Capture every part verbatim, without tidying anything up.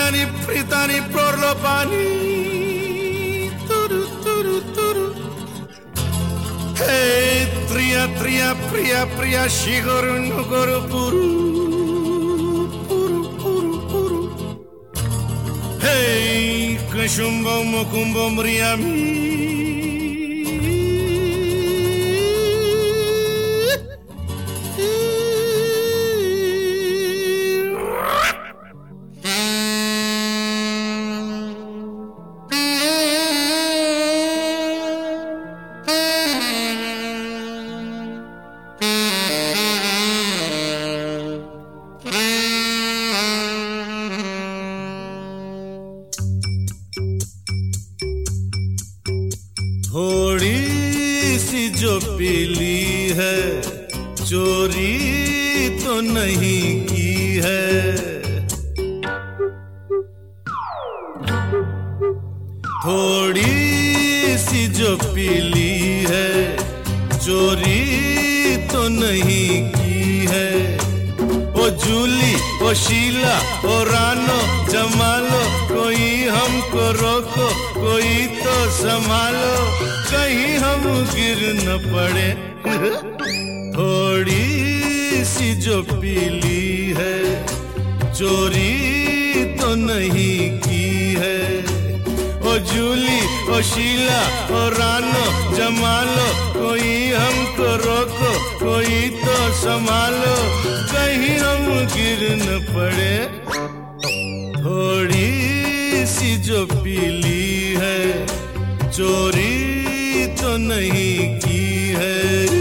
प्रियानी प्रीतानी प्रलोपानी तुरु तुरु तुरु हे त्रिया त्रिया प्रिया प्रिया शिगोरु नुगोरु पुरु पुरु पुरु पुरु हे कशुम्बो मुकुम्बो मरियामी थोड़ी सी जो पीली है चोरी तो नहीं की है थोड़ी सी जो पीली है चोरी तो नहीं की है ओ जूली ओ शीला ओ रानो जमालो कोई हमको रोको कोई तो संभालो कहीं हम गिर न पड़े थोड़ी सी जो पीली है चोरी तो नहीं की है ओ जूली ओ शीला ओ रानो जमालो कोई हमको रोको कोई तो संभालो कहीं हम गिर न पड़े थोड़ी सी जो पीली है चोरी तो नहीं की है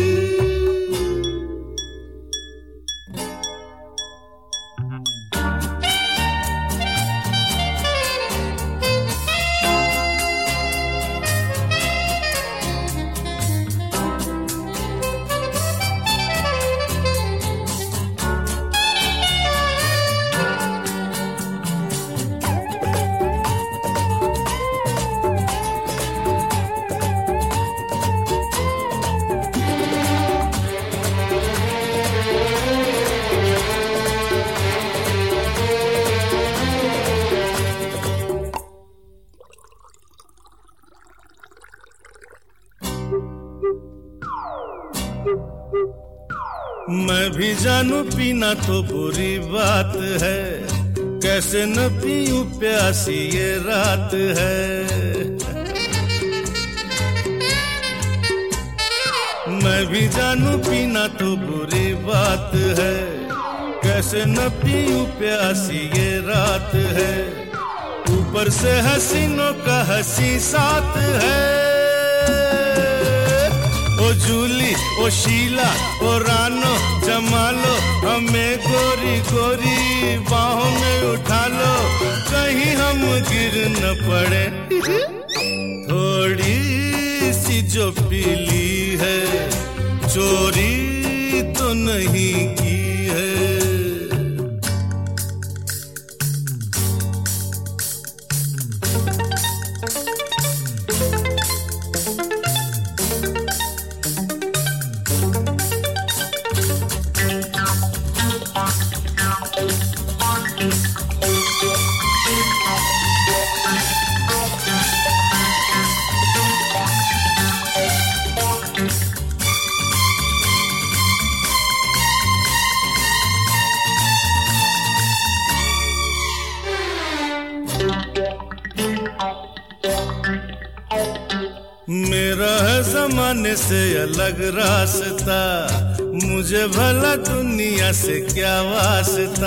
मैं भी जानू पीना तो बुरी बात है कैसे न पीऊं प्यासी ये रात है मैं भी जानू पीना तो बुरी बात है कैसे न पीऊं प्यासी ये रात है ऊपर से हसीनों का हंसी साथ है ओ जूली ओ शीला ओ रानो जमालो हमें गोरी गोरी बाहों में उठा लो कहीं हम गिर न पड़े थोड़ी सी जो पीली है चोरी तो नहीं की है मेरा है जमाने से अलग रास्ता मुझे भला दुनिया से क्या वास्ता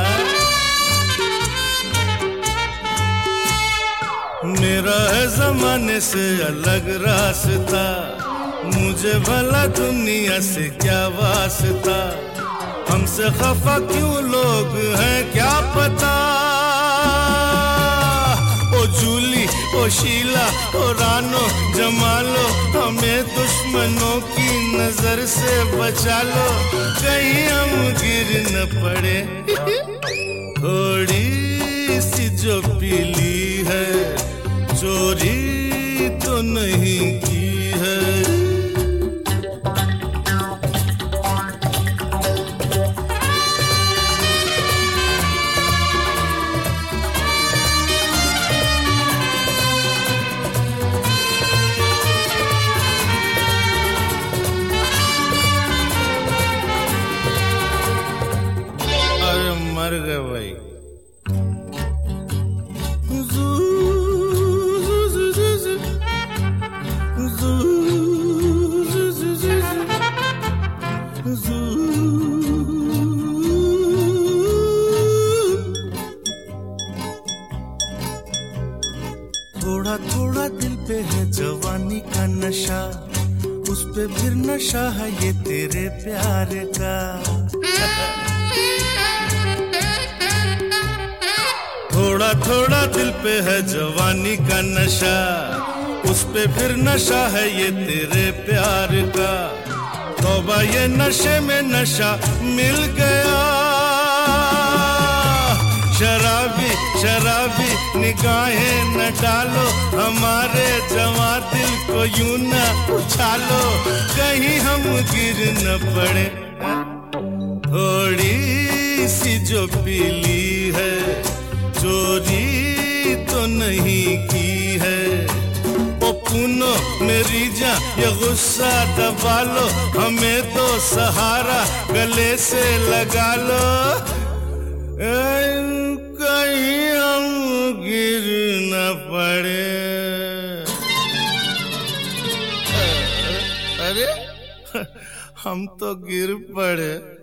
मेरा है जमाने से अलग रास्ता मुझे भला दुनिया से क्या वास्ता हमसे खफा क्यों लोग हैं क्या पता ओ जूली ओ शीला ओ रानो जमालो हमें दुश्मनों की नजर से बचा लो कहीं हम गिर न पड़े थोड़ी सी जो पीली है चोरी तो नहीं की है उस पे फिर नशा है ये तेरे प्यार का। थोड़ा थोड़ा दिल पे है जवानी का नशा, उस पे फिर नशा है ये तेरे प्यार का। तौबा ये नशे में नशा मिल गया, शराबी शराबी निगाहें न डालो, हमारे जवां दिल को यूं न उछालो, कहीं हम गिर न पड़े। थोड़ी सी जो पीली है चोरी तो नहीं की है, ओ पुनो मेरी जान ये गुस्सा दबा लो, हमें तो सहारा गले से लगा लो, कहीं हम गिर न पड़े। अरे हम तो गिर पड़े।